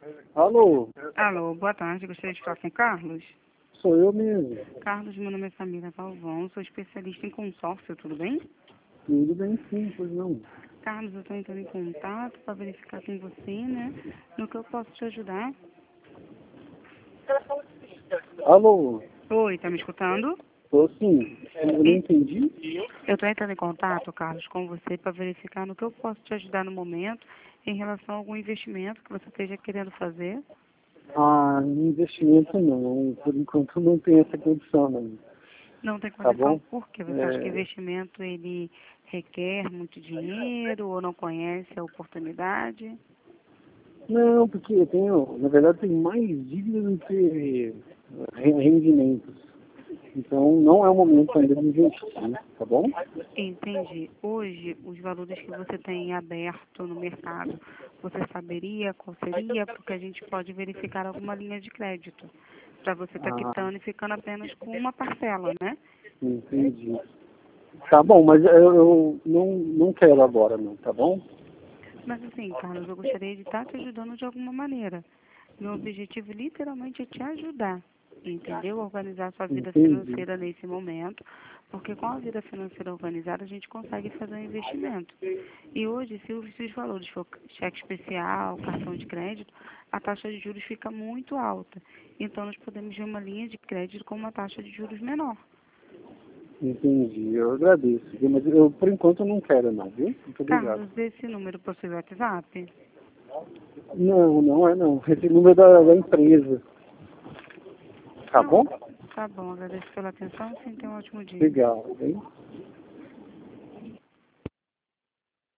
Alô, Alô, boa tarde. Gostaria de falar com o Carlos. sou eu mesmo. Carlos, meu nome é Samira Galvão, sou especialista em consórcio, tudo bem? Tudo bem sim, pois não. Carlos, eu estou entrando em contato para verificar com você, né, no que eu posso te ajudar. Alô, Oi, tá me escutando? tô sim. Eu não entendi. Eu estou entrando em contato, Carlos, com você para verificar no que eu posso te ajudar no momento em relação a algum investimento que você esteja querendo fazer. Ah, investimento não. Por enquanto não tem essa condição não. Não tem Tá condição, bom? por quê? Você acha que É, investimento ele requer muito dinheiro ou não conhece a oportunidade? não, porque eu tenho, na verdade, tem mais dívidas do que rendimentos. Então não é o momento ainda de investir, tá bom? Entendi. Hoje, os valores que você tem aberto no mercado, você saberia qual seria? Porque a gente pode verificar alguma linha de crédito para você estar Ah, quitando e ficando apenas com uma parcela, né? entendi. Tá bom, mas eu não quero agora não, tá bom? Mas assim, Carlos, eu gostaria de estar te ajudando de alguma maneira. Meu objetivo literalmente é te ajudar, entendeu? Organizar sua vida Entendi. financeira nesse momento, porque com a vida financeira organizada a gente consegue fazer um investimento. E hoje, se os valores for cheque especial, cartão de crédito, a taxa de juros fica muito alta. Então nós podemos ver uma linha de crédito com uma taxa de juros menor. Entendi, eu agradeço, viu? Mas eu por enquanto não quero não, viu? Muito obrigado. Carlos, esse número possui WhatsApp? Não, não é não. Esse número é da empresa. Tá Não. bom? Tá bom, agradeço pela atenção, sim, tenha um ótimo dia. Obrigado, hein?